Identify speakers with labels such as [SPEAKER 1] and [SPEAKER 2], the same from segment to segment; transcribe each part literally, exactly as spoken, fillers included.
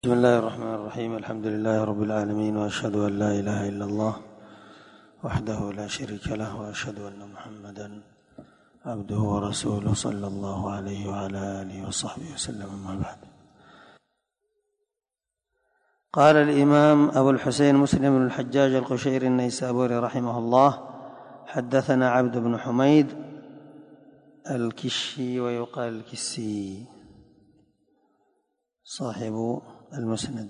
[SPEAKER 1] بسم الله الرحمن الرحيم. الحمد لله رب العالمين، وأشهد أن لا إله إلا الله وحده لا شريك له، وأشهد أن محمدا عبده ورسوله صلى الله عليه وعلى آله وصحبه وسلم. أما بعد، قال الإمام أبو الحسين مسلم بن الحجاج القشيري النيسابوري رحمه الله: حدثنا عبد بن حميد الكشي ويقال الكسي صاحب المسند.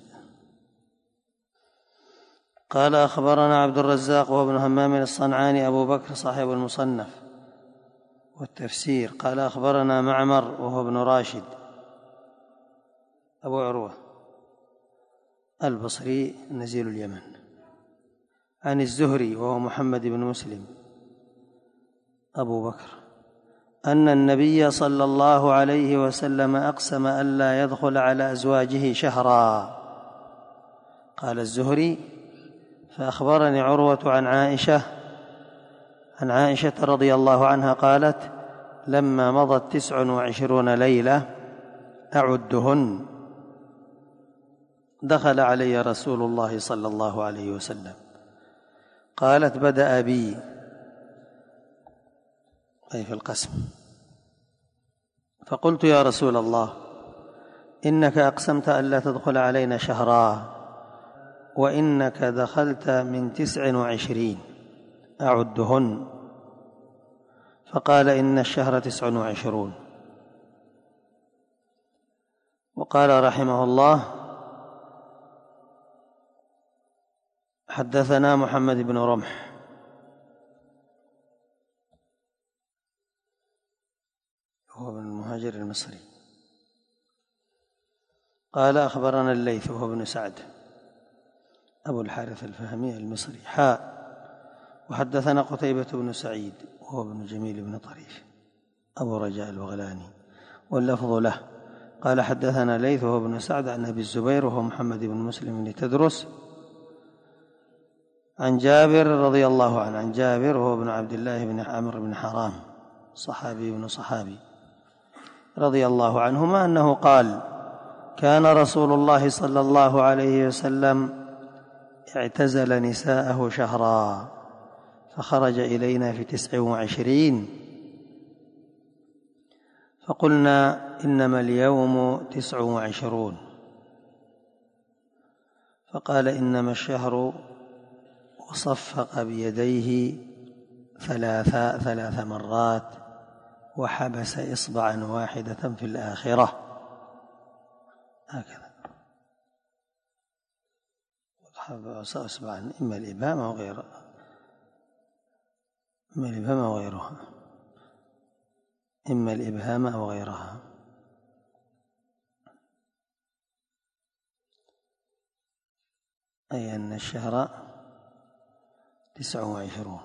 [SPEAKER 1] قال أخبرنا عبد الرزاق وهو ابن همام الصنعاني أبو بكر صاحب المصنف والتفسير. قال أخبرنا معمر وهو ابن راشد أبو عروة البصري نزيل اليمن، عن الزهري وهو محمد بن مسلم أبو بكر أن النبي صلى الله عليه وسلم أقسم ألا يدخل على أزواجه شهرا. قال الزهري: فأخبرني عروة عن عائشة عن عائشة رضي الله عنها قالت: لما مضت تسع وعشرون ليلة أعدهن دخل علي رسول الله صلى الله عليه وسلم. قالت: بدأ بي، أي في القسم، فقلت: يا رسول الله، إنك أقسمت ألا تدخل علينا شهرا، وإنك دخلت من تسع وعشرين أعدهن. فقال: إن الشهر تسع وعشرون. وقال رحمه الله: حدثنا محمد بن رمح هو ابن المهاجر المصري. قال أخبرنا الليث وهو ابن سعد أبو الحارث الفهمي المصري حاء. وحدثنا قتيبة بن سعيد وهو ابن جميل بن طريف أبو رجاء البغلاني واللفظ له. قال حدثنا ليث وهو ابن سعد عن أبي الزبير وهو محمد بن مسلم بن تدرس عن جابر رضي الله عنه عن جابر وهو ابن عبد الله بن عمرو بن حرام صحابي بن صحابي رضي الله عنهما أنه قال: كان رسول الله صلى الله عليه وسلم اعتزل نساءه شهرا، فخرج إلينا في تسع وعشرين، فقلنا: إنما اليوم تسع وعشرون. فقال: إنما الشهر، وصفق بيديه ثلاث ثلاث مرات وحبس إصبعا واحدة في الآخرة، هكذا حبس إصبعا، إما الإبهام أو غيرها، إما الإبهام أو غيرها إما الإبهام أو غيرها أي أن الشهر تسع وعشرون.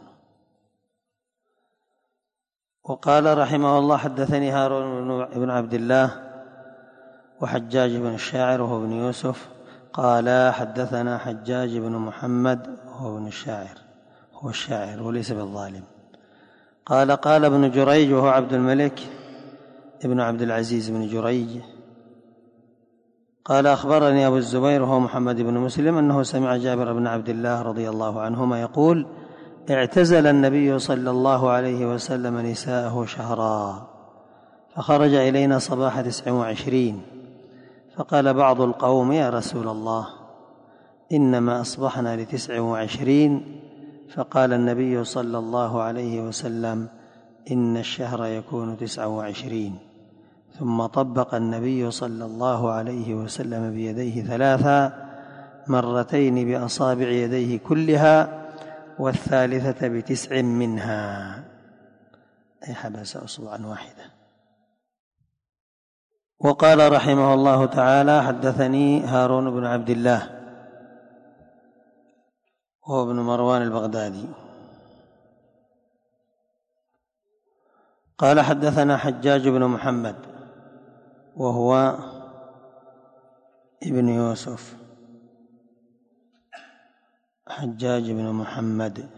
[SPEAKER 1] وقال رحمه الله: حدثني هارون بن عبد الله وحجاج بن الشاعر وهو ابن يوسف قال حدثنا حجاج بن محمد وهو ابن الشاعر هو الشاعر وليس بالظالم. قال قال ابن جريج وهو عبد الملك ابن عبد العزيز بن جريج قال أخبرني أبو الزبير وهو محمد بن مسلم أنه سمع جابر بن عبد الله رضي الله عنهما يقول: اعتزل النبي صلى الله عليه وسلم نساءه شهرا، فخرج إلينا صباح تسع وعشرين، فقال بعض القوم: يا رسول الله، إنما أصبحنا لتسع وعشرين. فقال النبي صلى الله عليه وسلم: إن الشهر يكون تسع وعشرين. ثم طبق النبي صلى الله عليه وسلم بيديه ثلاثا، مرتين بأصابع يديه كلها، والثالثة بتسع منها، أي حبس أصبعا واحدة. وقال رحمه الله تعالى: حدثني هارون بن عبد الله وهو ابن مروان البغدادي قال حدثنا حجاج بن محمد وهو ابن يوسف حجاج بن محمد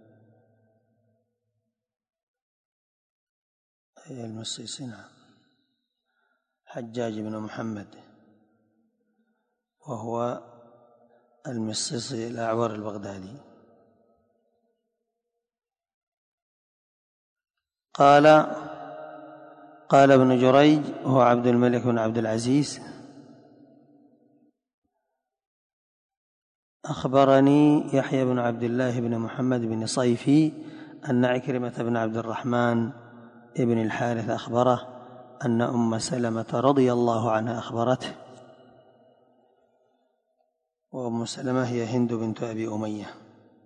[SPEAKER 1] أي المصيصي، نعم، حجاج بن محمد وهو المصيصي الأعور البغدادي. قال قال ابن جريج هو عبد الملك بن عبد العزيز أخبرني يحيى بن عبد الله بن محمد بن صيفي أن عكرمة بن عبد الرحمن ابن الحارث أخبره أن أم سلمة رضي الله عنها أخبرته، وأم سلمة هي هند بنت أبي أمية،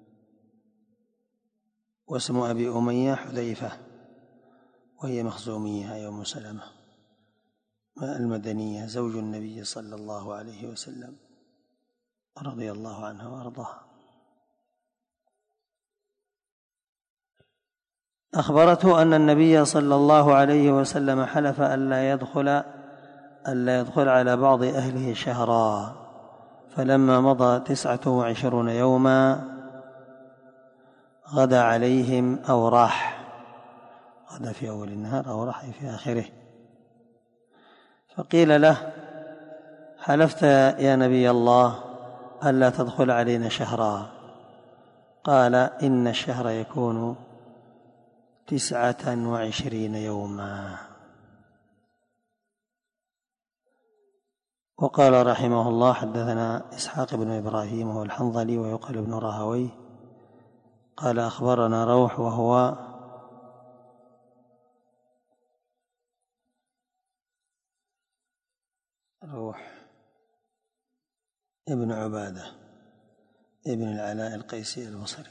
[SPEAKER 1] واسم أبي أمية حذيفة، وهي مخزومية أي أم سلمة المدنية زوج النبي صلى الله عليه وسلم رضي الله عنها وأرضاها. أخبرته أن النبي صلى الله عليه وسلم حلف ألا يدخل ألا يدخل على بعض أهله شهرا، فلما مضى تسعة وعشرون يوما غدا عليهم أو راح، غدا في أول النهار أو راح في آخره، فقيل له: حلفت يا نبي الله ألا تدخل علينا شهرا؟ قال: إن الشهر يكون تسعة وعشرين يوما. وقال رحمه الله: حدثنا إسحاق بن إبراهيم وهو الحنظلي ويقال ابن راهويه قال أخبرنا روح وهو روح ابن عبادة ابن العلاء القيسي البصري.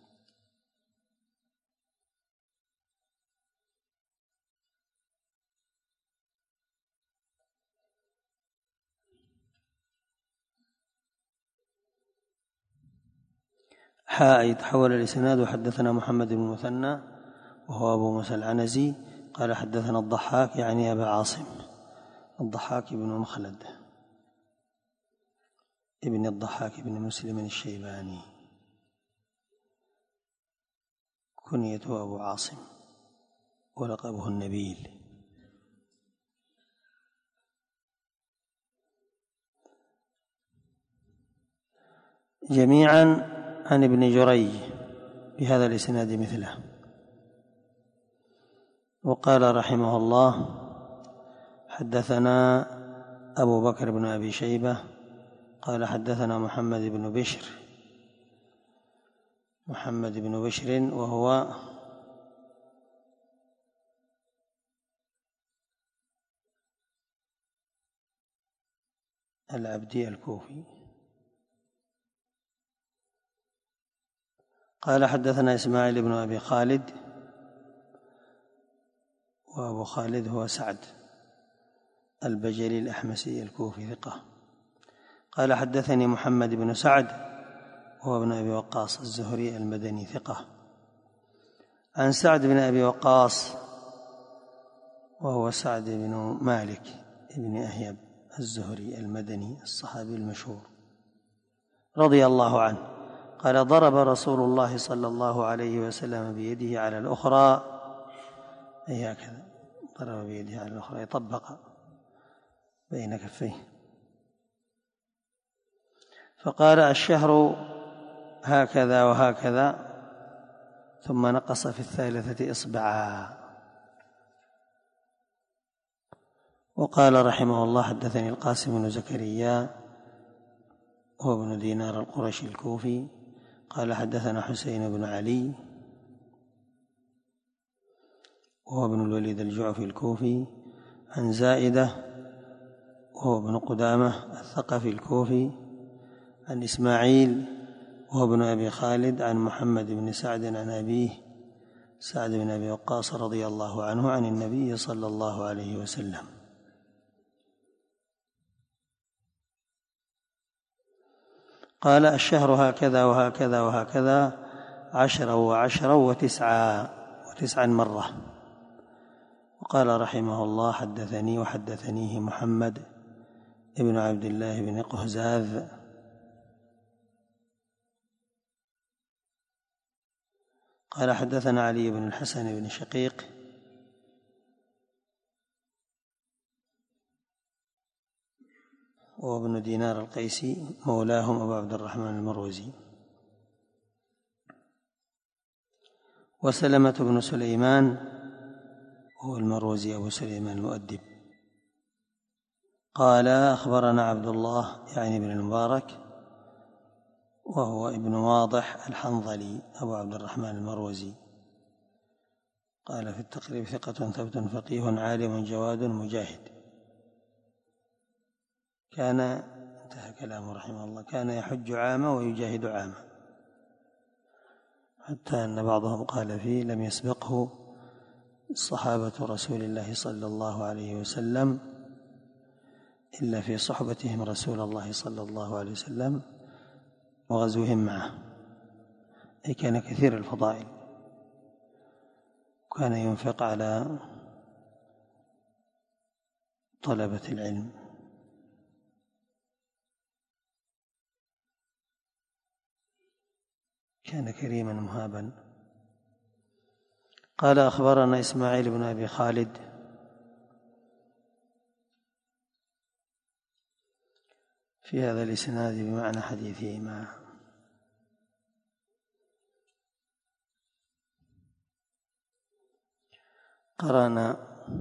[SPEAKER 1] حاء يتحول الإسناد: وحدثنا محمد بن المثنى وهو أبو موسى العنزي قال حدثنا الضحاك يعني أبا عاصم الضحاك بن مخلد ابن الضحاك بن مسلم الشيباني كنيته أبو عاصم ولقبه النبيل. جميعا عن ابن جريج بهذا الإسناد مثله. وقال رحمه الله: حدثنا أبو بكر بن أبي شيبة قال حدثنا محمد بن بشر محمد بن بشر وهو العبدي الكوفي قال حدثنا إسماعيل بن أبي خالد، وأبو خالد هو سعد البجلي الأحمسي الكوفي ثقة. قال حدثني محمد بن سعد وهو ابن أبي وقاص الزهري المدني ثقة، عن سعد بن أبي وقاص وهو سعد بن مالك بن أهيب الزهري المدني الصحابي المشهور رضي الله عنه قال: ضرب رسول الله صلى الله عليه وسلم بيده على الأخرى، أي هكذا، ضرب بيده على الأخرى يطبق بين كفيه، فقال: الشهر هكذا وهكذا، ثم نقص في الثالثة إصبعا. وقال رحمه الله: حدثني القاسم بن زكريا هو ابن دينار القرشي الكوفي قال حدثنا حسين بن علي وهو ابن الوليد الجعفي الكوفي، عن زائدة وهو ابن قدامة الثقفي الكوفي، عن إسماعيل وهو ابن أبي خالد، عن محمد بن سعد عن أبيه سعد بن أبي وقاص رضي الله عنه عن النبي صلى الله عليه وسلم. قال: الشهر هكذا وهكذا وهكذا عشرا وعشرا وتسعا وتسعا مرة. وقال رحمه الله: حدثني وحدثنيه محمد ابن عبد الله بن قهزاذ قال حدثنا علي بن الحسن بن شقيق وابن دينار القيسي مولاهم أبو عبد الرحمن المروزي. وسلمة بن سليمان هو المروزي أبو سليمان المؤدب قال أخبرنا عبد الله يعني بن المبارك وهو ابن واضح الحنظلي أبو عبد الرحمن المروزي قال في التقريب ثقة ثبت فقيه عالم جواد مجاهد. كان انتهى كلامه رحمه الله كان يحج عاما ويجاهد عاما، حتى أن بعضهم قال فيه لم يسبقه صحابة رسول الله صلى الله عليه وسلم إلا في صحبتهم رسول الله صلى الله عليه وسلم وغزوهم معه، أي كان كثير الفضائل، وكان ينفق على طلبة العلم. كان كريما مهابا. قال أخبرنا إسماعيل بن أبي خالد في هذا الإسناد بمعنى حديثهما. قرأنا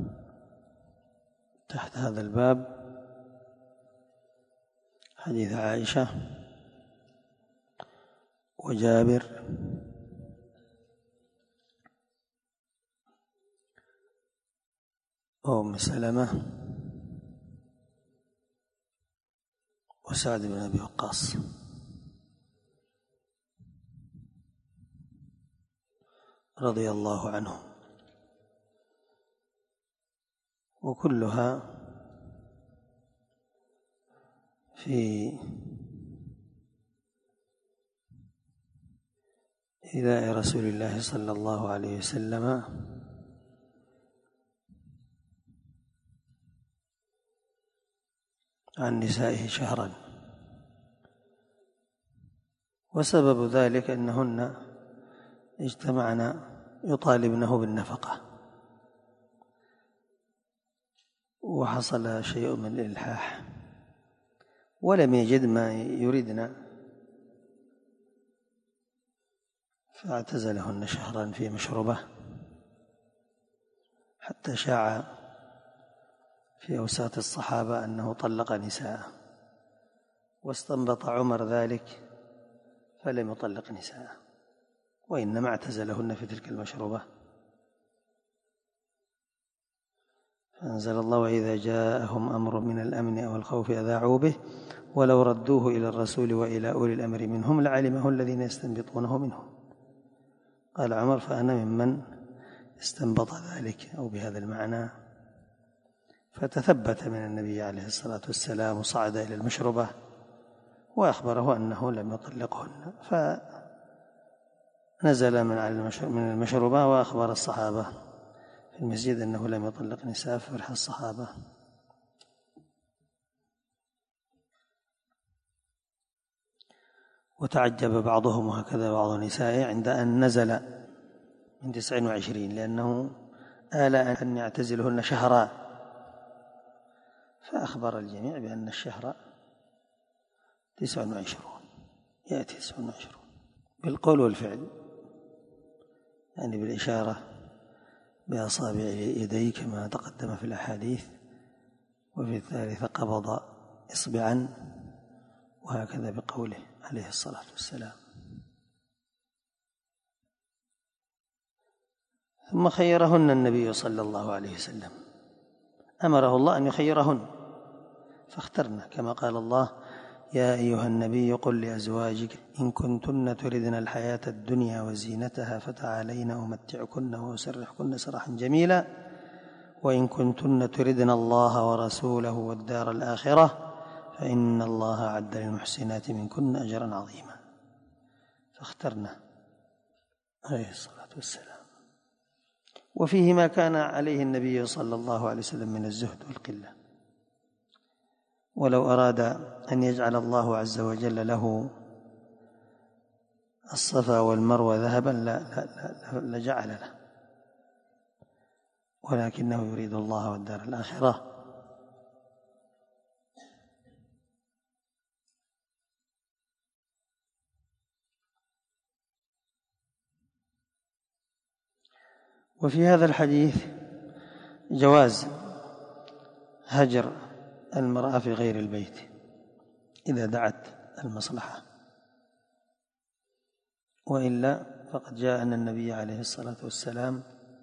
[SPEAKER 1] تحت هذا الباب حديث عائشة وجابر وأم سلمة وسعد بن أبي وقاص. رضي الله عنهم، وكلها في إيذاء رسول الله صلى الله عليه وسلم عن نسائه شهرا، وسبب ذلك أنهن اجتمعن يطالبنه بالنفقة، وحصل شيء من الإلحاح ولم يجد ما يريدن، فاعتزلهن شهرا في مشربة، حتى شاع في أوساط الصحابة أنه طلق نساءه، واستنبط عمر ذلك فلم يطلق نساءه، وإنما اعتزلهن في تلك المشروبة. فأنزل الله: وإذا جاءهم أمر من الأمن أو الخوف أذاعوا به ولو ردوه إلى الرسول وإلى أولي الأمر منهم لعلمه الذين يستنبطونه منهم. قال عمر: فأنا ممن استنبط ذلك أو بهذا المعنى. فتثبت من النبي عليه الصلاة والسلام وصعد إلى المشربة وأخبره أنه لم يطلقهن، فنزل من المشربة وأخبر الصحابة في المسجد أنه لم يطلق نساء، فرح الصحابة. وتعجب بعضهم وهكذا بعض نسائه عند أن نزل من تسع وعشرين، لأنه آل أن يعتزلهن شهرا، فأخبر الجميع بأن الشهر تسع وعشرون، يأتي تسع وعشرون بالقول والفعل، يعني بالإشارة بأصابع يديه كما تقدم في الأحاديث، وفي الثالثة قبض إصبعا، وهكذا بقوله عليه الصلاة والسلام. ثم خيرهن النبي صلى الله عليه وسلم، أمره الله أن يخيرهن فاخترنا، كما قال الله: يا أيها النبي قل لأزواجك إن كنتن تردن الحياة الدنيا وزينتها فتعالين أمتعكن وأسرحكن سراحا جميلا وإن كنتن تردن الله ورسوله والدار الآخرة فإن الله أعد للمحسنات منكن أجرا عظيما. فاخترنا عليه الصلاة والسلام. وفيه ما كان عليه النبي صلى الله عليه وسلم من الزهد والقلة، ولو أراد أن يجعل الله عز وجل له الصفا والمروة ذهبا لجعل له، ولكنه يريد الله والدار الآخرة. وفي هذا الحديث جواز هجر المرأة في غير البيت إذا دعت المصلحة، وإلا فقد جاء أن النبي عليه الصلاة والسلام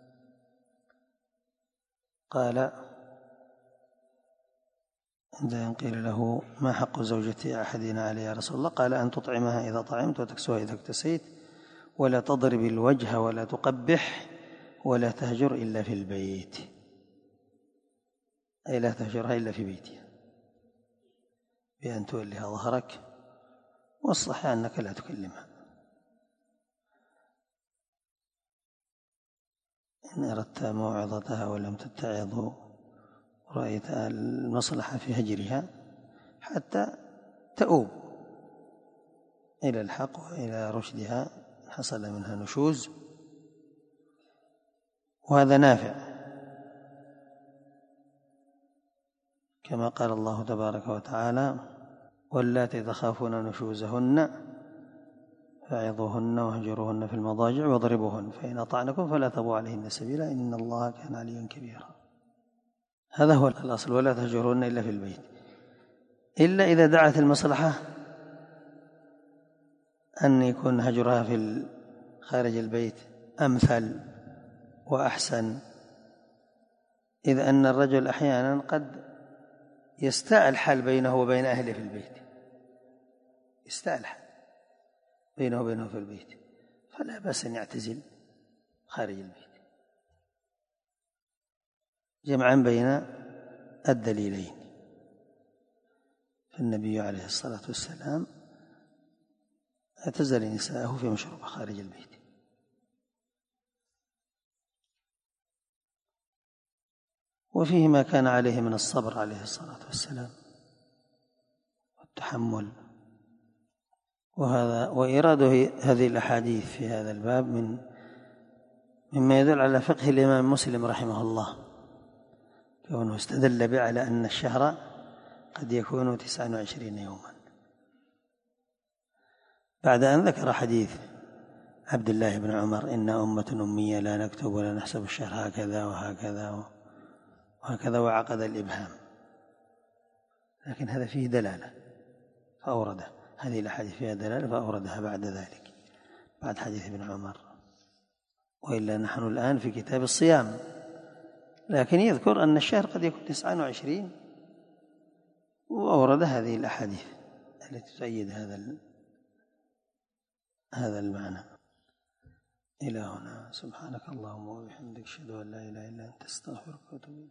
[SPEAKER 1] قال عندما قيل له ما حق زوجة أحدنا عليه يا رسول الله؟ قال أن تطعمها إذا طعمت وتكسوها إذا اكتسيت ولا تضرب الوجه ولا تقبح ولا تهجر إلا في البيت، أي لا تهجرها إلا في بيتها بأن توليها ظهرك، والصح أنك لا تكلمها. إن أردت موعظتها ولم تتعظ رأيت المصلحة في هجرها حتى تؤوب إلى الحق وإلى رشدها، حصل منها نشوز، وهذا نافع كما قال الله تبارك وتعالى واللاتي تخافون نشوزهن فعظوهن واهجروهن في المضاجع واضربوهن فإن أطعنكم فلا تبغوا عليهن سبيلا إن الله كان عليا كبيرا. هذا هو الأصل، ولا تهجروهن إلا في البيت، إلا إذا دعت المصلحة أن يكون هجرها في خارج البيت أمثل وأحسن، إذ أن الرجل أحيانا قد يستاء الحال بينه وبين أهله في البيت، يستاء الحال بينه وبينه في البيت، فلا بأس أن يعتزل خارج البيت جمعا بين الدليلين. فالنبي عليه الصلاة والسلام اعتزل نساءه في مشروبه خارج البيت. وفيه ما كان عليه من الصبر عليه الصلاة والسلام والتحمل، وهذا وإيراد هذه الأحاديث في هذا الباب من مما يدل على فقه الإمام مسلم رحمه الله، كونه استدل به على أن الشهر قد يكون تسعة وعشرين يوما، بعد أن ذكر حديث عبد الله بن عمر إن أمة أمية لا نكتب ولا نحسب الشهر هكذا وهكذا وهكذا وعقد الإبهام، لكن هذا فيه دلالة فأورده، هذه الأحاديث فيها دلالة فأوردها بعد ذلك بعد حديث ابن عمر، وإلا نحن الآن في كتاب الصيام، لكن يذكر أن الشهر قد يكون تسعة وعشرين وأورد هذه الأحاديث التي تؤيد هذا هذا المعنى. إلى هنا، سبحانك اللهم وبحمدك أشهد أن لا إله إلا أنت أستغفرك وأتوب إليك.